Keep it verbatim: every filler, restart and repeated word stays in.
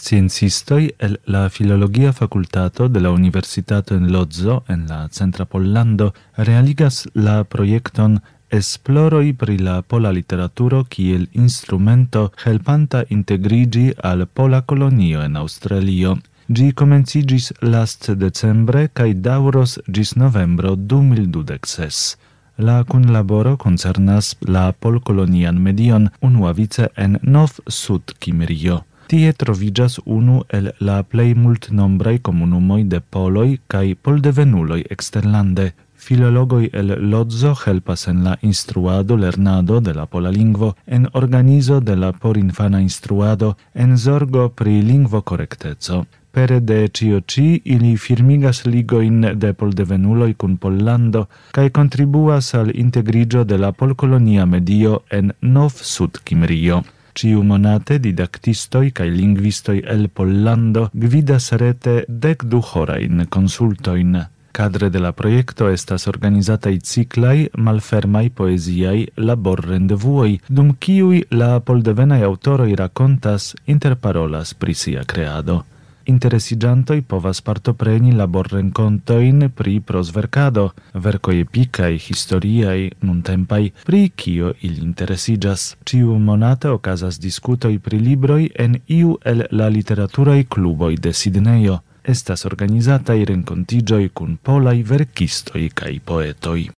Sciencistoj el la Filologia Fakultato de la Universitato en Lodzo en la centra Pollando realigas la projekton Esploroj pri la pola literaturo kiel instrumento helpanta integrigi al pola kolonio en Aŭstralio. Ĝi komenciĝis last decembre kaj daŭros ĝis novembro du mil dudek ses. La kunlaboro koncernas la polkolonian medion unuavice en Nov-Sud-Kimrio. Tie troviĝas unu el la plej multnombraj komunumoj de poloj kaj poldevenuloj eksterlande. Filologoj el Lodzo helpas en la instruado lernado de la pola lingvo, en organizo de la porinfana instruado, en zorgo pri lingvokorekteco. Pere de ĉio ĉi ili firmigas ligojn de poldevenuloj kun Pollando kaj kontribuas al integriĝo de la polkolonia medio en Nov-Sud-Kimrio. Ĉiumonate didaktistoj kaj lingvistoj el Pollando gvidas rete dek du horajn konsultojn. Cadre de la projekto estas organizataj ciklaj malfermaj poeziaj laborrendevuoj, dum kiuj la poldevenaj aŭtoroj rakontas, interparolas pri sia kreado. Interesiĝantoj povas partopreni laborrenkontojn pri prozverkado, verkoj epikaj, historiaj, nuntempaj, pri kio ili interesiĝas. Ĉiumonate okazas diskutoj pri libroj en iu el la literaturaj kluboj de Sidnejo. Estas organizataj renkontiĝoj kun polaj verkistoj kaj poetoj.